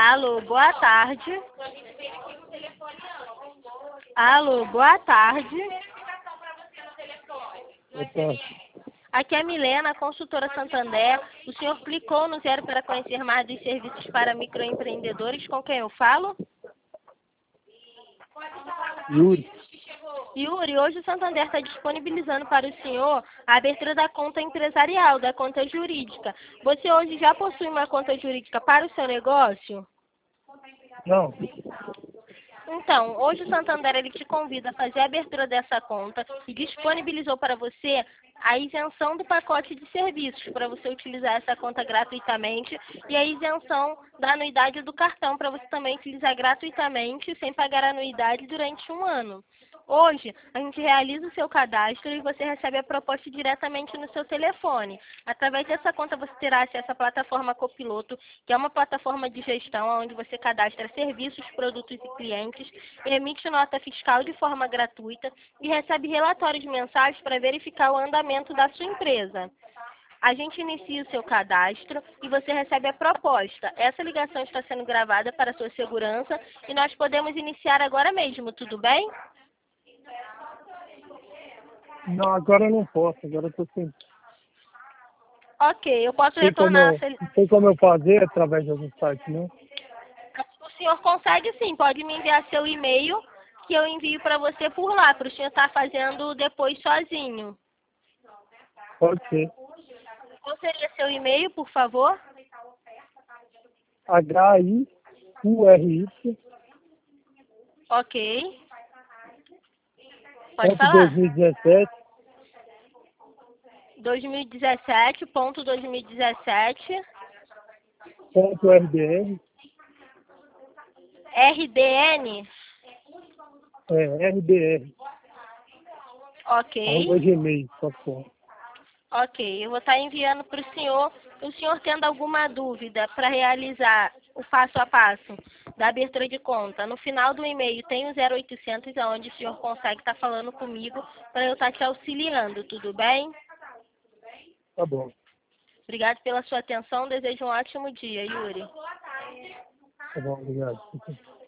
Alô, boa tarde. Alô, boa tarde. Opa, Aqui é a Milena, consultora Santander. O senhor clicou no 0 para conhecer mais dos serviços para microempreendedores. Com quem eu falo? Yuri. Yuri, hoje o Santander está disponibilizando para o senhor a abertura da conta empresarial, da conta jurídica. Você hoje já possui uma conta jurídica para o seu negócio? Não, Então, hoje o Santander ele te convida a fazer a abertura dessa conta e disponibilizou para você a isenção do pacote de serviços para você utilizar essa conta gratuitamente e a isenção da anuidade do cartão para você também utilizar gratuitamente sem pagar anuidade durante um ano. Hoje, a gente realiza o seu cadastro e você recebe a proposta diretamente no seu telefone. Através dessa conta, você terá acesso à plataforma Copiloto, que é uma plataforma de gestão onde você cadastra serviços, produtos e clientes, emite nota fiscal de forma gratuita e recebe relatórios mensais para verificar o andamento da sua empresa. A gente inicia o seu cadastro e você recebe a proposta. Essa ligação está sendo gravada para sua segurança e nós podemos iniciar agora mesmo, tudo bem? não, agora eu não posso, agora eu tô sem. Ok, eu posso Tem como retornar. não tem como eu fazer através de algum site, não? O senhor consegue sim, pode me enviar seu e-mail que eu envio para você por lá, para o senhor estar fazendo depois sozinho. Pode ser. Qual seria seu e-mail, por favor? HIURY Ok. Pode ponto falar. 2017 2017.2017 ponto RDR RDN. RDR Ok. @gmail.com. Ok, eu vou estar enviando para o senhor. O senhor tendo alguma dúvida para realizar o passo a passo da abertura de conta, no final do e-mail tem o 0800, onde o senhor consegue estar falando comigo para eu estar te auxiliando, tudo bem? Tá bom. Obrigado pela sua atenção, desejo um ótimo dia, Yuri. Tá bom, obrigado.